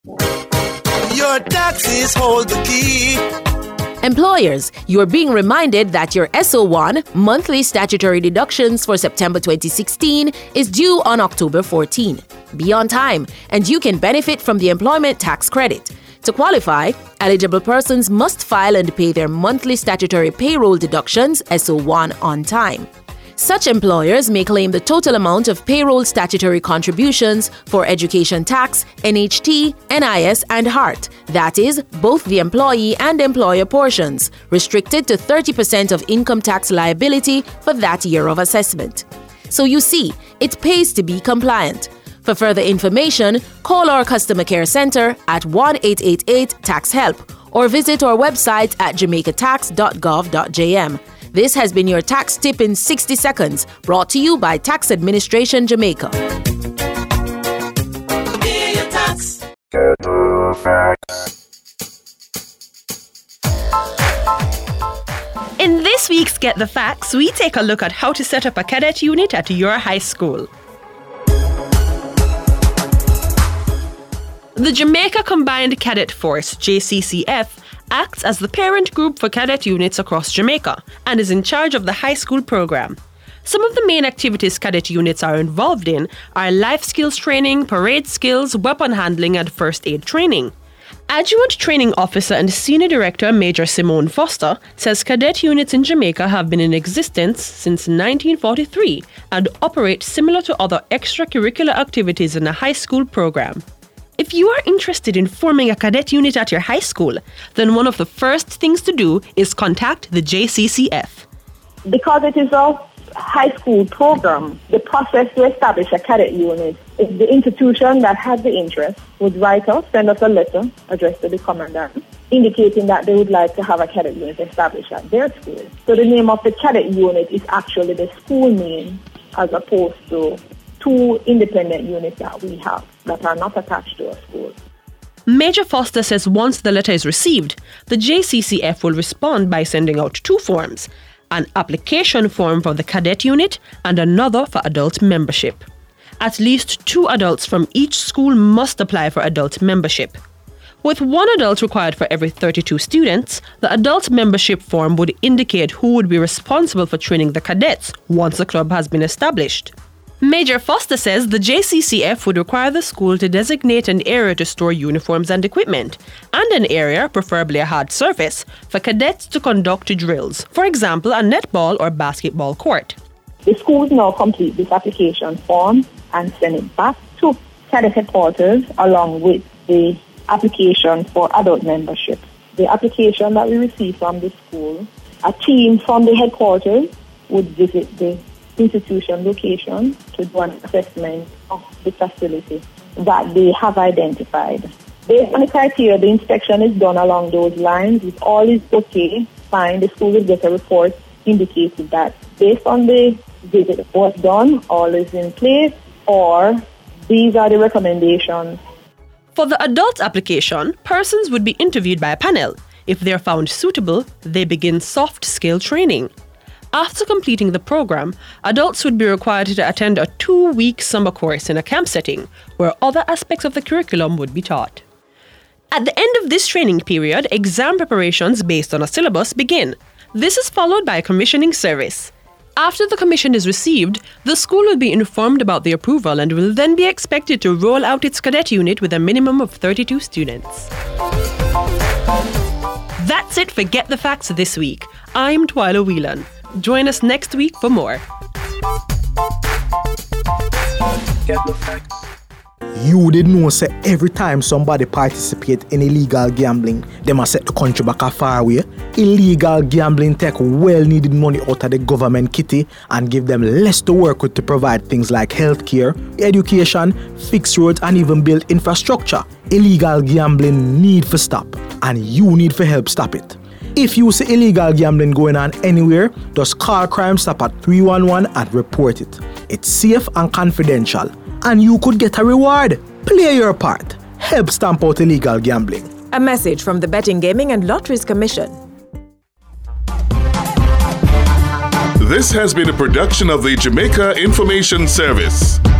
Your taxes hold the key. Employers, you are being reminded that your SO1 monthly statutory deductions for September 2016 is due on October 14. Be on time, and you can benefit from the employment tax credit. To qualify, eligible persons must file and pay their monthly statutory payroll deductions SO1 on time. Such employers may claim the total amount of payroll statutory contributions for education tax, NHT, NIS, and HART, that is, both the employee and employer portions, restricted to 30% of income tax liability for that year of assessment. So you see, it pays to be compliant. For further information, call our customer care center at 1-888-TAX-HELP or visit our website at jamaicatax.gov.jm. This has been your tax tip in 60 seconds, brought to you by Tax Administration Jamaica. Pay your tax. Get the facts. In this week's Get the Facts, we take a look at how to set up a cadet unit at your high school. The Jamaica Combined Cadet Force, JCCF, acts as the parent group for cadet units across Jamaica and is in charge of the high school program. Some of the main activities cadet units are involved in are life skills training, parade skills, weapon handling, and first aid training. Adjunct Training Officer and Senior Director Major Simone Foster says cadet units in Jamaica have been in existence since 1943 and operate similar to other extracurricular activities in a high school program. If you are interested in forming a cadet unit at your high school, then one of the first things to do is contact the JCCF. Because it is a high school program, the process to establish a cadet unit is the institution that has the interest would send us a letter addressed to the commandant indicating that they would like to have a cadet unit established at their school. So the name of the cadet unit is actually the school name as opposed to two independent units that we have that are not attached to a school. Major Foster says once the letter is received, the JCCF will respond by sending out two forms, an application form for the cadet unit and another for adult membership. At least 2 adults from each school must apply for adult membership. With 1 adult required for every 32 students, the adult membership form would indicate who would be responsible for training the cadets once the club has been established. Major Foster says the JCCF would require the school to designate an area to store uniforms and equipment, and an area, preferably a hard surface, for cadets to conduct drills, for example, a netball or basketball court. The schools now complete this application form and send it back to cadet headquarters along with the application for adult membership. The application that we receive from the school, a team from the headquarters would visit the institution location to do an assessment of the facility that they have identified. Based on the criteria, the inspection is done along those lines. If all is okay, fine, the school will get a report indicating that based on the visit was done, all is in place, or these are the recommendations. For the adult application, persons would be interviewed by a panel. If they are found suitable, they begin soft skill training. After completing the program, adults would be required to attend a 2-week summer course in a camp setting, where other aspects of the curriculum would be taught. At the end of this training period, exam preparations based on a syllabus begin. This is followed by a commissioning service. After the commission is received, the school will be informed about the approval and will then be expected to roll out its cadet unit with a minimum of 32 students. That's it for Get the Facts this week. I'm Twyla Whelan. Join us next week for more. Get the facts. You didn't know say every time somebody participate in illegal gambling, they must set the country back a far away. Illegal gambling take well-needed money out of the government kitty and give them less to work with to provide things like healthcare, education, fix roads, and even build infrastructure. Illegal gambling need to stop, and you need to help stop it. If you see illegal gambling going on anywhere, just call Crime Stop at 311 and report it. It's safe and confidential, and you could get a reward. Play your part. Help stamp out illegal gambling. A message from the Betting, Gaming and Lotteries Commission. This has been a production of the Jamaica Information Service.